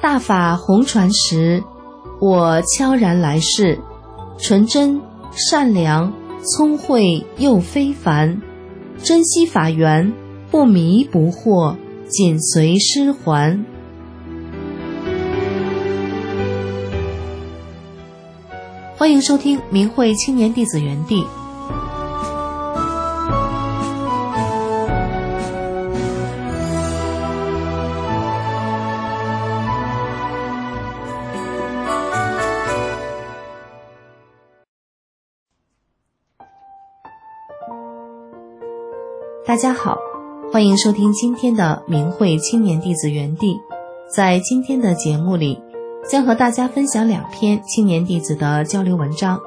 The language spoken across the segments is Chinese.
大法红传时，我悄然来世，纯真、善良、聪慧又非凡，珍惜法缘，不迷不惑，紧随师还。欢迎收听明慧青年弟子园地。大家好，欢迎收听今天的明慧青年弟子园地。在今天的节目里，将和大家分享2篇青年弟子的交流文章。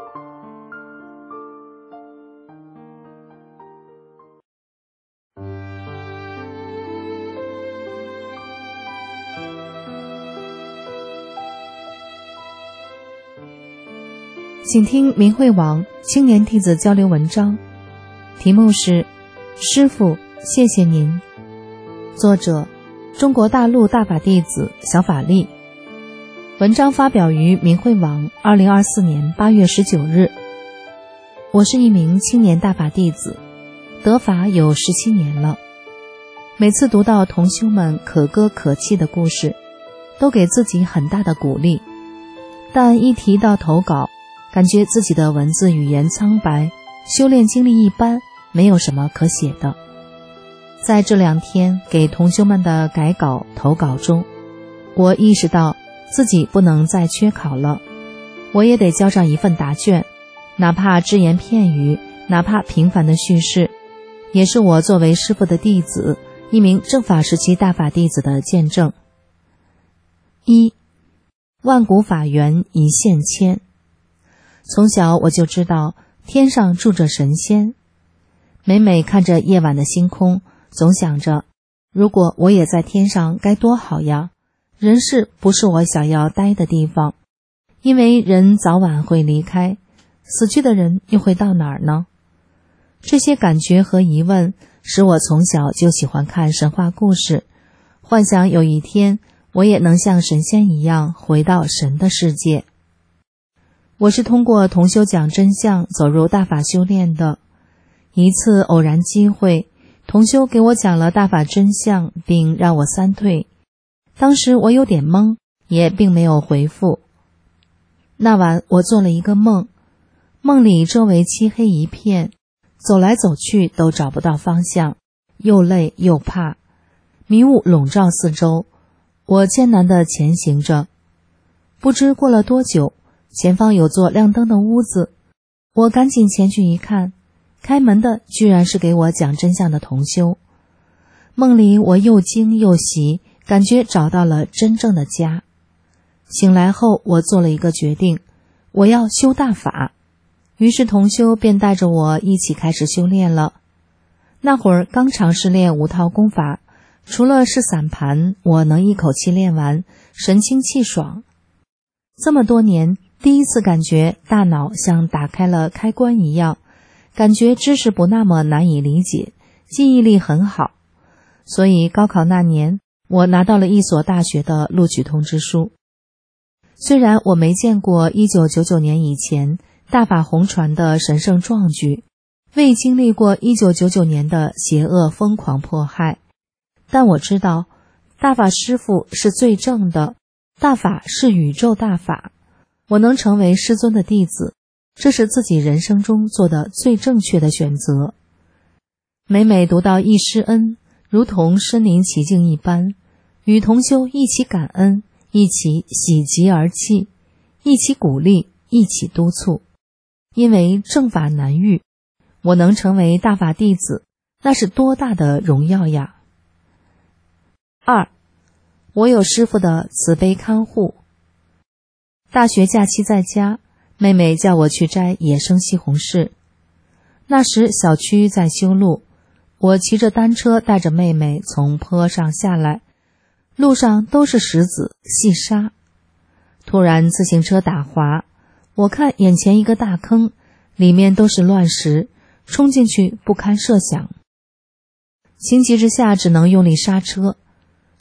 请听明慧网青年弟子交流文章，题目是师父，谢谢您。作者：中国大陆大法弟子小法力。文章发表于明慧网2024年8月19日。我是一名青年大法弟子，得法有17年了。每次读到同修们可歌可泣的故事，都给自己很大的鼓励。但一提到投稿，感觉自己的文字语言苍白，修炼经历一般，没有什么可写的。在这2天给同修们的改稿投稿中，我意识到自己不能再缺考了，我也得交上一份答卷，哪怕只言片语，哪怕平凡的叙事，也是我作为师父的弟子，一名正法时期大法弟子的见证。1. 万古法缘一线牵。从小我就知道天上住着神仙，每每看着夜晚的星空，总想着如果我也在天上该多好呀。人世不是我想要待的地方，因为人早晚会离开，死去的人又会到哪儿呢？这些感觉和疑问使我从小就喜欢看神话故事，幻想有一天我也能像神仙一样回到神的世界。我是通过同修讲真相走入大法修炼的。一次偶然机会，同修给我讲了大法真相，并让我3退。当时我有点懵，也并没有回复。那晚我做了一个梦，梦里周围漆黑一片，走来走去都找不到方向，又累又怕，迷雾笼罩四周，我艰难地前行着。不知过了多久，前方有座亮灯的屋子，我赶紧前去一看，开门的居然是给我讲真相的同修。梦里我又惊又喜，感觉找到了真正的家。醒来后，我做了一个决定，我要修大法。于是同修便带着我一起开始修炼了。那会儿刚尝试练5套功法，除了是散盘，我能一口气练完，神清气爽。这么多年，第一次感觉大脑像打开了开关一样，感觉知识不那么难以理解，记忆力很好。所以高考那年，我拿到了一所大学的录取通知书。虽然我没见过1999年以前大法红传的神圣壮举，未经历过1999年的邪恶疯狂迫害，但我知道大法师父是最正的，大法是宇宙大法，我能成为师尊的弟子，这是自己人生中做的最正确的选择。每每读到一师恩，如同身临其境一般，与同修一起感恩，一起喜极而泣，一起鼓励，一起督促。因为正法难遇，我能成为大法弟子，那是多大的荣耀呀！ 2. 我有师父的慈悲看护。大学假期在家，妹妹叫我去摘野生西红柿。那时小区在修路，我骑着单车带着妹妹从坡上下来，路上都是石子细沙。突然自行车打滑，我看眼前一个大坑，里面都是乱石，冲进去不堪设想。情急之下只能用力刹车，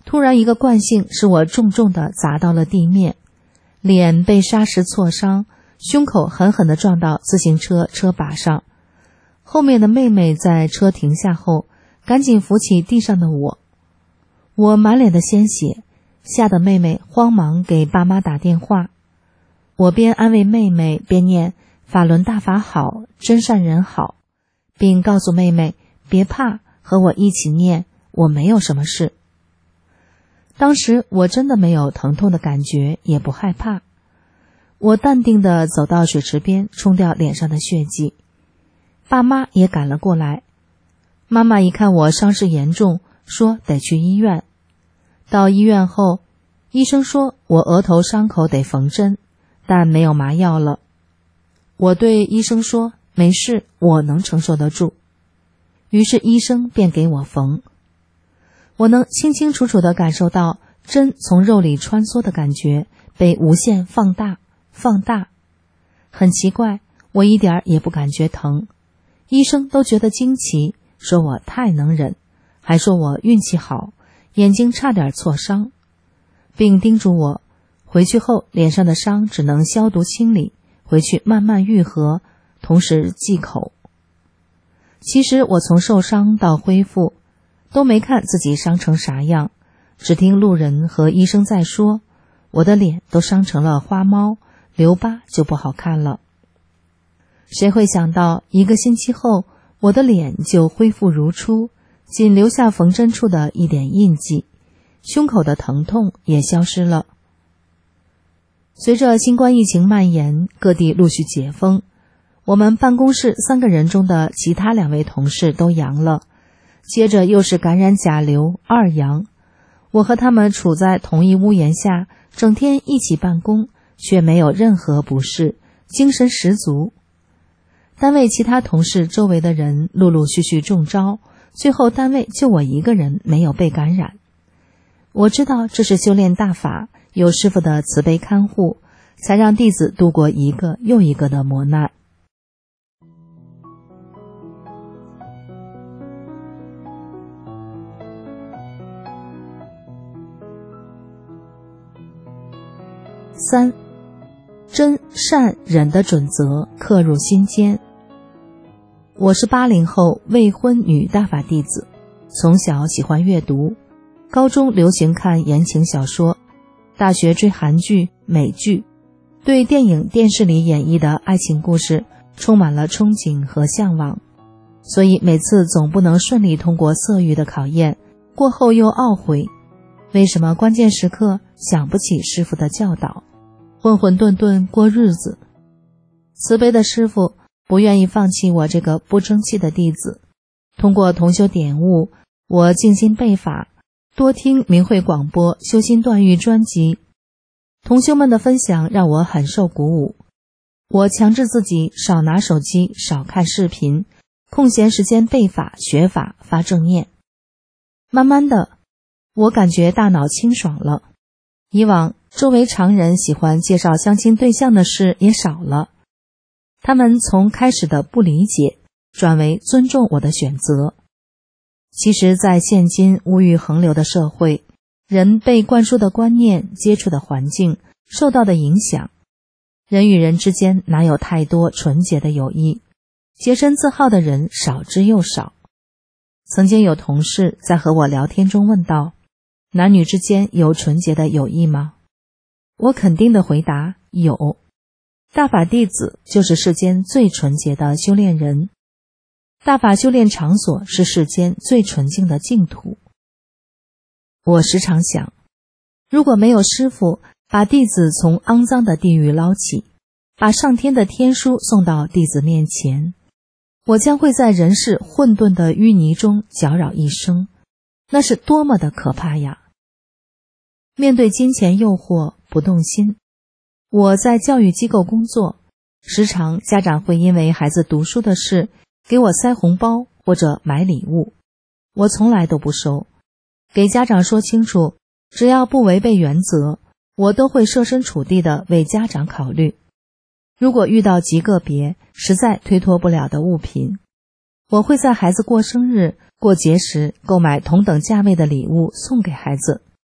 突然一个惯性使我重重地砸到了地面，脸被砂石挫伤，胸口狠狠地撞到自行车车把上。后面的妹妹在车停下后赶紧扶起地上的我，我满脸的鲜血，吓得妹妹慌忙给爸妈打电话。我边安慰妹妹边念法轮大法好，真善人好，并告诉妹妹别怕，和我一起念，我没有什么事。当时我真的没有疼痛的感觉，也不害怕。我淡定地走到水池边冲掉脸上的血迹，爸妈也赶了过来。妈妈一看我伤势严重，说得去医院。到医院后，医生说我额头伤口得缝针，但没有麻药了。我对医生说没事，我能承受得住。于是医生便给我缝。我能清清楚楚地感受到针从肉里穿梭的感觉被无限放大。很奇怪，我一点也不感觉疼。医生都觉得惊奇，说我太能忍，还说我运气好，眼睛差点挫伤，并叮嘱我回去后脸上的伤只能消毒清理，回去慢慢愈合，同时忌口。其实我从受伤到恢复都没看自己伤成啥样，只听路人和医生在说，我的脸都伤成了花猫，留疤就不好看了。谁会想到1个星期后，我的脸就恢复如初，仅留下缝针处的一点印记，胸口的疼痛也消失了。随着新冠疫情蔓延，各地陆续解封，我们办公室3个人中的其他2位同事都阳了，接着又是感染甲流2阳。我和他们处在同一屋檐下，整天一起办公，却没有任何不适，精神十足。单位其他同事周围的人陆陆续续中招，最后单位就我一个人没有被感染。我知道这是修炼大法，有师父的慈悲看护，才让弟子度过一个又一个的磨难。3. 真善忍的准则刻入心间。我是80后未婚女大法弟子，从小喜欢阅读，高中流行看言情小说，大学追韩剧、美剧，对电影电视里演绎的爱情故事充满了憧憬和向往，所以每次总不能顺利通过色欲的考验，过后又懊悔，为什么关键时刻想不起师父的教导，混混沌沌过日子。慈悲的师父不愿意放弃我这个不争气的弟子，通过同修点悟，我静心背法，多听明慧广播修心断欲专辑，同修们的分享让我很受鼓舞。我强制自己少拿手机，少看视频，空闲时间背法学法发正念。慢慢的，我感觉大脑清爽了，以往周围常人喜欢介绍相亲对象的事也少了，他们从开始的不理解转为尊重我的选择。其实在现今物欲横流的社会，人被灌输的观念、接触的环境、受到的影响，人与人之间哪有太多纯洁的友谊，洁身自好的人少之又少。曾经有同事在和我聊天中问道，男女之间有纯洁的友谊吗？我肯定的回答，有。大法弟子就是世间最纯洁的修炼人，大法修炼场所是世间最纯净的净土。我时常想，如果没有师父把弟子从肮脏的地狱捞起，把上天的天书送到弟子面前，我将会在人世混沌的淤泥中搅扰一生，那是多么的可怕呀！面对金钱诱惑不动心。我在教育机构工作，时常家长会因为孩子读书的事给我塞红包或者买礼物，我从来都不收。给家长说清楚，只要不违背原则，我都会设身处地的为家长考虑。如果遇到极个别实在推脱不了的物品，我会在孩子过生日、过节时购买同等价位的礼物送给孩子，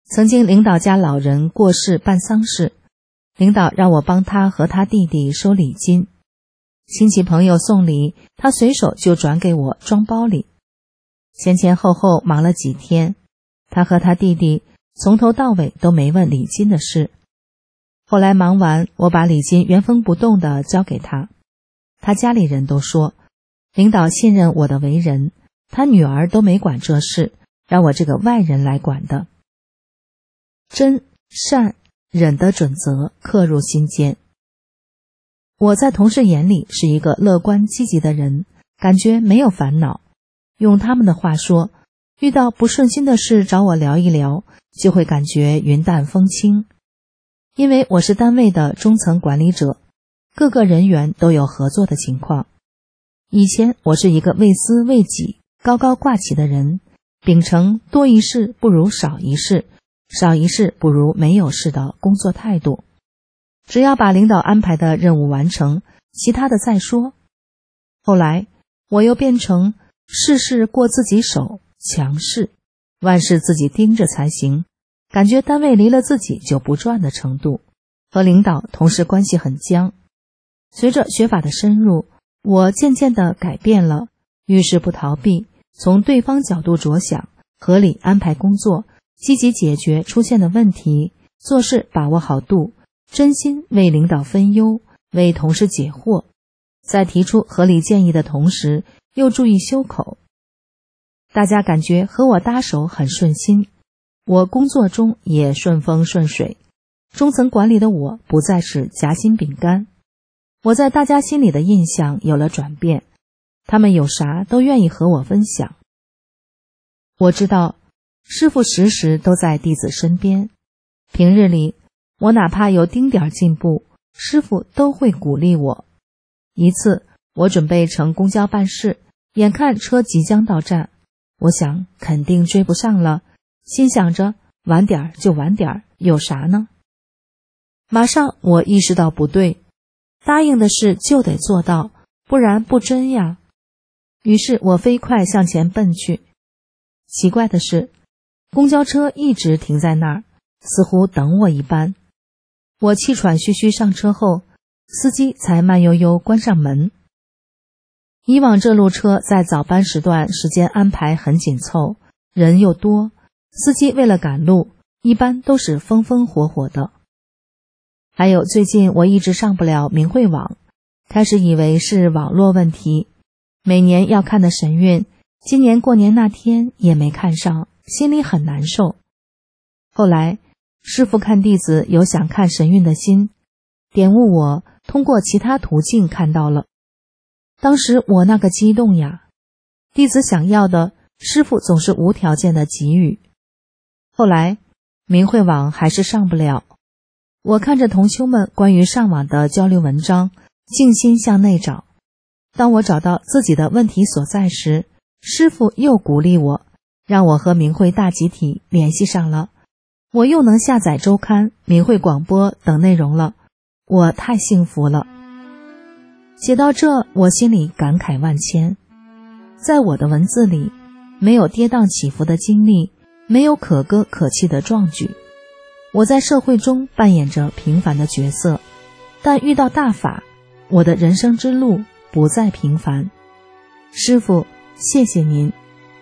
曾经领导家老人过世办丧事，领导让我帮他和他弟弟收礼金。亲戚朋友送礼，他随手就转给我装包里。前前后后忙了几天，他和他弟弟从头到尾都没问礼金的事。后来忙完，我把礼金原封不动地交给他。他家里人都说，领导信任我的为人，他女儿都没管这事，让我这个外人来管的。真、善、忍的准则刻入心间。我在同事眼里是一个乐观积极的人，感觉没有烦恼。用他们的话说，遇到不顺心的事找我聊一聊，就会感觉云淡风轻。因为我是单位的中层管理者，各个人员都有合作的情况。以前我是一个为私为己、高高挂起的人，秉承多一事不如少一事，少一事不如没有事的工作态度。只要把领导安排的任务完成，其他的再说。后来我又变成事事过自己手，强势，万事自己盯着才行，感觉单位离了自己就不转的程度，和领导同事关系很僵。随着学法的深入，我渐渐地改变了，遇事不逃避，从对方角度着想，合理安排工作，积极解决出现的问题，做事把握好度，真心为领导分忧，为同事解惑，在提出合理建议的同时，又注意修口。大家感觉和我搭手很顺心，我工作中也顺风顺水。中层管理的我不再是夹心饼干，我在大家心里的印象有了转变，他们有啥都愿意和我分享。我知道师父时时都在弟子身边，平日里我哪怕有丁点进步，师父都会鼓励我。一次我准备乘公交办事，眼看车即将到站，我想肯定追不上了，心想着晚点就晚点，有啥呢？马上我意识到不对，答应的事就得做到，不然不真呀。于是我飞快向前奔去。奇怪的是，公交车一直停在那儿，似乎等我一般。我气喘吁吁上车后，司机才慢悠悠关上门。以往这路车在早班时段时间安排很紧凑，人又多，司机为了赶路，一般都是风风火火的。还有最近我一直上不了明慧网，开始以为是网络问题，每年要看的神韵，今年过年那天也没看上，心里很难受。后来师父看弟子有想看神韵的心，点悟我通过其他途径看到了。当时我那个激动呀，弟子想要的，师父总是无条件的给予。后来明慧网还是上不了，我看着同修们关于上网的交流文章，静心向内找。当我找到自己的问题所在时，师父又鼓励我，让我和明慧大集体联系上了，我又能下载周刊、明慧广播等内容了，我太幸福了。写到这，我心里感慨万千。在我的文字里，没有跌宕起伏的经历，没有可歌可泣的壮举。我在社会中扮演着平凡的角色，但遇到大法，我的人生之路不再平凡。师父，谢谢您。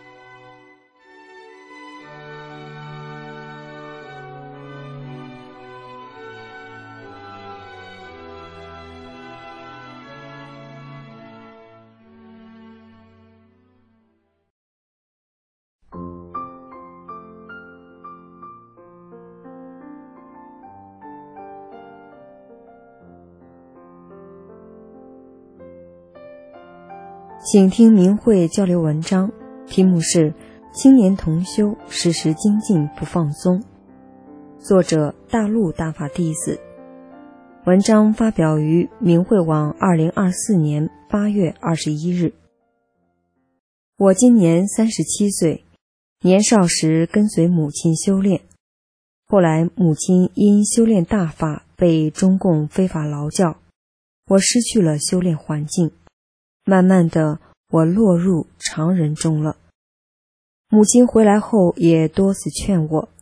请听明慧交流文章，题目是青年同修时时精进不放松，作者大陆大法弟子。文章发表于明慧网2024年8月21日。我今年37岁，年少时跟随母亲修炼，后来母亲因修炼大法被中共非法劳教，我失去了修炼环境，慢慢的我落入常人中了。母亲回来后也多次劝我，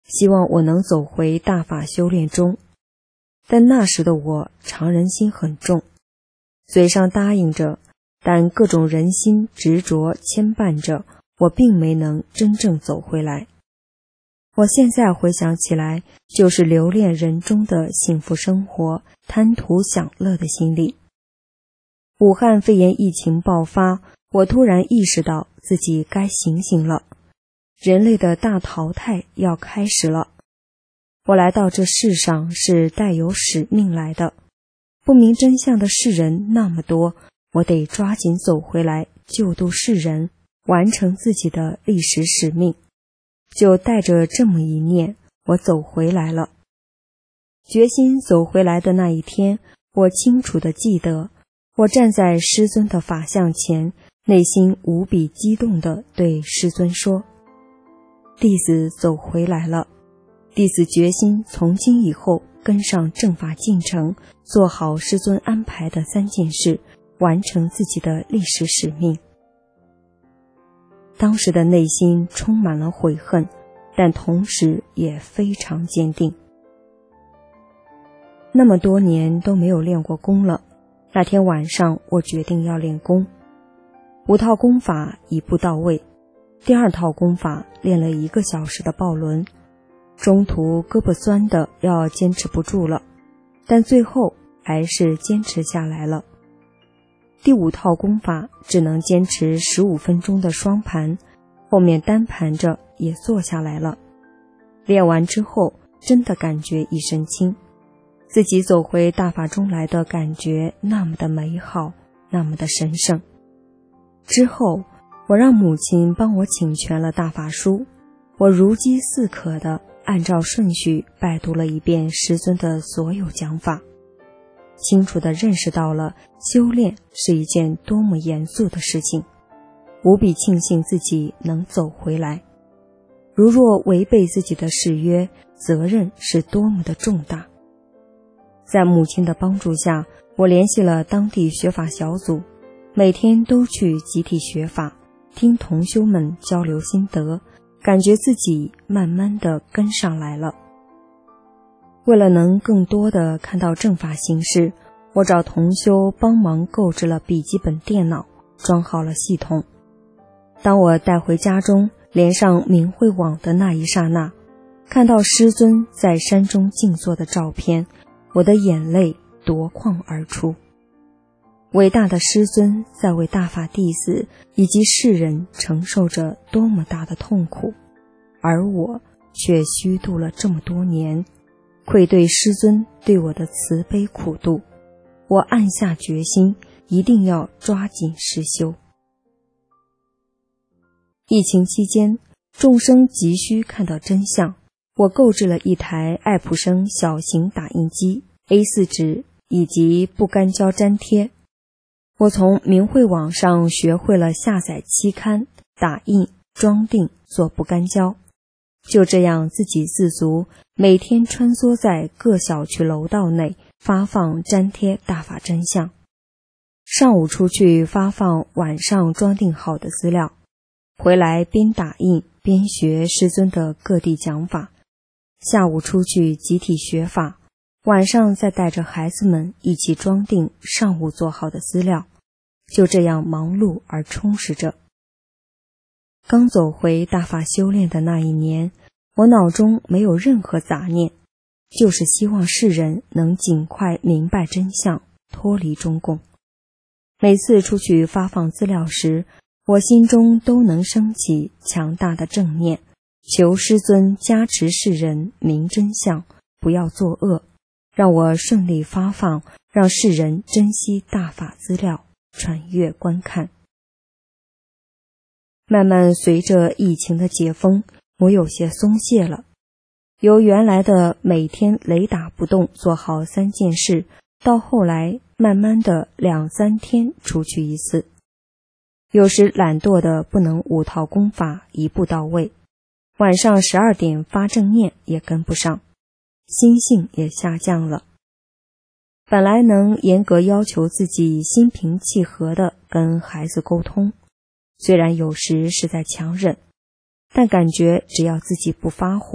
希望我能走回大法修炼中。但那时的我常人心很重，嘴上答应着，但各种人心执着牵绊着，我并没能真正走回来。我现在回想起来，就是留恋人中的幸福生活，贪图享乐的心理。武汉肺炎疫情爆发，我突然意识到自己该醒醒了，人类的大淘汰要开始了。我来到这世上是带有使命来的，不明真相的世人那么多，我得抓紧走回来，救度世人，完成自己的历史使命。就带着这么一念，我走回来了。决心走回来的那一天，我清楚地记得，我站在师尊的法像前，内心无比激动地对师尊说：弟子走回来了，弟子决心从今以后跟上正法进程，做好师尊安排的3件事，完成自己的历史使命。当时的内心充满了悔恨，但同时也非常坚定。那么多年都没有练过功了，那天晚上我决定要练功。5套功法一步到位，第2套功法练了1个小时的抱轮，中途胳膊酸的要坚持不住了，但最后还是坚持下来了。第5套功法只能坚持15分钟的双盘，后面单盘着也坐下来了。练完之后真的感觉一身轻，自己走回大法中来的感觉那么的美好，那么的神圣。之后我让母亲帮我请全了大法书，我如饥似渴的按照顺序拜读了一遍师尊的所有讲法，清楚地认识到了修炼是一件多么严肃的事情，无比庆幸自己能走回来。如若违背自己的誓约，责任是多么的重大。在母亲的帮助下，我联系了当地学法小组，每天都去集体学法，听同修们交流心得，感觉自己慢慢地跟上来了。为了能更多地看到正法形式，我找同修帮忙购置了笔记本电脑，装好了系统。当我带回家中，连上明慧网的那一刹那，看到师尊在山中静坐的照片，我的眼泪夺眶而出。伟大的师尊在为大法弟子以及世人承受着多么大的痛苦，而我却虚度了这么多年，愧对师尊对我的慈悲苦度。我暗下决心，一定要抓紧实修。疫情期间，众生急需看到真相，我购置了一台爱普生小型打印机、A4 纸以及不干胶粘贴。我从明慧网上学会了下载期刊、打印、装订、做不干胶，就这样自给自足，每天穿梭在各小区楼道内发放粘贴大法真相。上午出去发放晚上装订好的资料，回来边打印边学师尊的各地讲法，下午出去集体学法，晚上再带着孩子们一起装订上午做好的资料，就这样忙碌而充实着。刚走回大法修炼的那一年，我脑中没有任何杂念，就是希望世人能尽快明白真相，脱离中共。每次出去发放资料时，我心中都能升起强大的正念，求师尊加持世人明真相，不要作恶，让我顺利发放，让世人珍惜大法资料，传阅观看。慢慢随着疫情的解封，我有些松懈了，由原来的每天雷打不动做好3件事，到后来慢慢的2-3天出去一次。有时懒惰的不能5套功法一步到位，晚上12点发正念也跟不上，心性也下降了。本来能严格要求自己心平气和的跟孩子沟通，虽然有时是在强忍，但感觉只要自己不发火，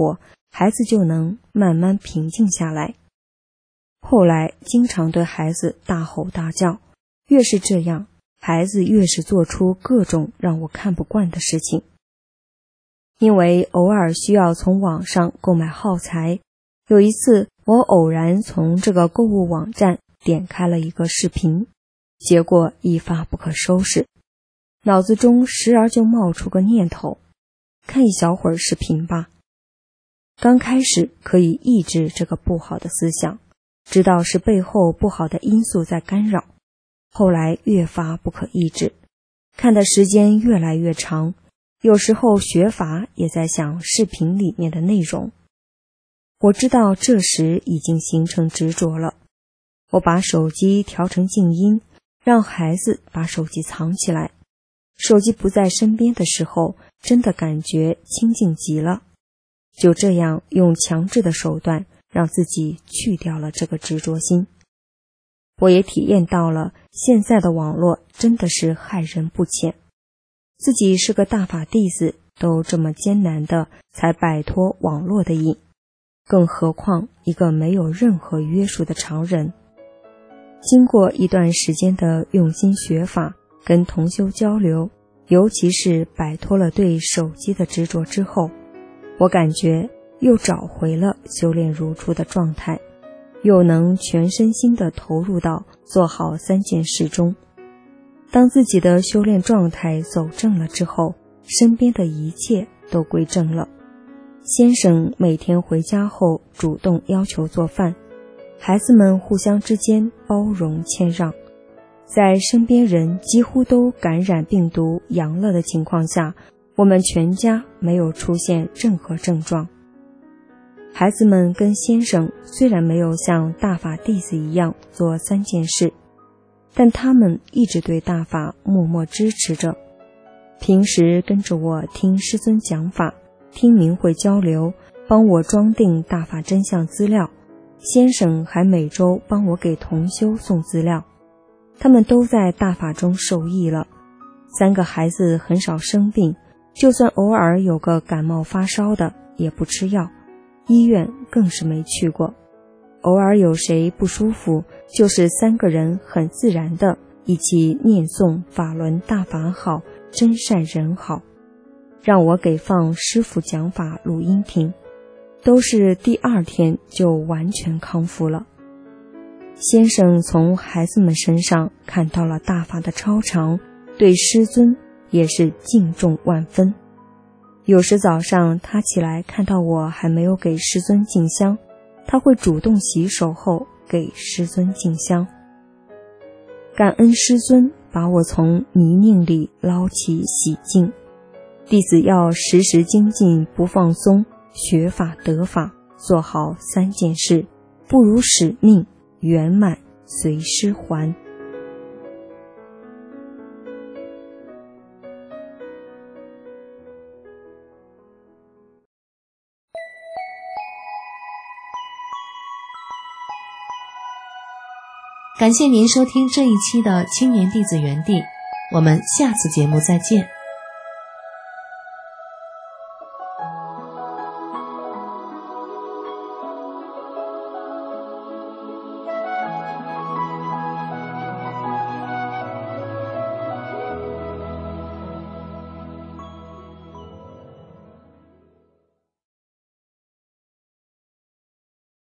孩子就能慢慢平静下来。后来经常对孩子大吼大叫，越是这样，孩子越是做出各种让我看不惯的事情。因为偶尔需要从网上购买耗材，有一次我偶然从这个购物网站点开了一个视频，结果一发不可收拾，脑子中时而就冒出个念头，看一小会儿视频吧。刚开始可以抑制这个不好的思想，知道是背后不好的因素在干扰，后来越发不可抑制，看的时间越来越长，有时候学法也在想视频里面的内容。我知道这时已经形成执着了，我把手机调成静音，让孩子把手机藏起来。手机不在身边的时候，真的感觉清静极了。就这样用强制的手段让自己去掉了这个执着心。我也体验到了现在的网络真的是害人不浅。自己是个大法弟子，都这么艰难的才摆脱网络的瘾，更何况一个没有任何约束的常人。经过一段时间的用心学法，跟同修交流，尤其是摆脱了对手机的执着之后，我感觉又找回了修炼如初的状态，又能全身心地投入到做好3件事中。当自己的修炼状态走正了之后，身边的一切都归正了。先生每天回家后主动要求做饭，孩子们互相之间包容谦让，在身边人几乎都感染病毒阳了的情况下，我们全家没有出现任何症状。孩子们跟先生虽然没有像大法弟子一样做3件事，但他们一直对大法默默支持着。平时跟着我听师尊讲法，听明慧交流，帮我装订大法真相资料。先生还每周帮我给同修送资料，他们都在大法中受益了。3个孩子很少生病，就算偶尔有个感冒发烧的也不吃药，医院更是没去过。偶尔有谁不舒服，就是3个人很自然的一起念诵法轮大法好，真善人好，让我给放师父讲法录音听，都是第2天就完全康复了。先生从孩子们身上看到了大法的超常，对师尊也是敬重万分。有时早上他起来看到我还没有给师尊敬香，他会主动洗手后给师尊敬香。感恩师尊把我从泥泞里捞起洗净，弟子要时时精进不放松，学法得法，做好3件事，不辱使命，圆满随师还。 感谢您收听这一期的青年弟子园地，我们下次节目再见。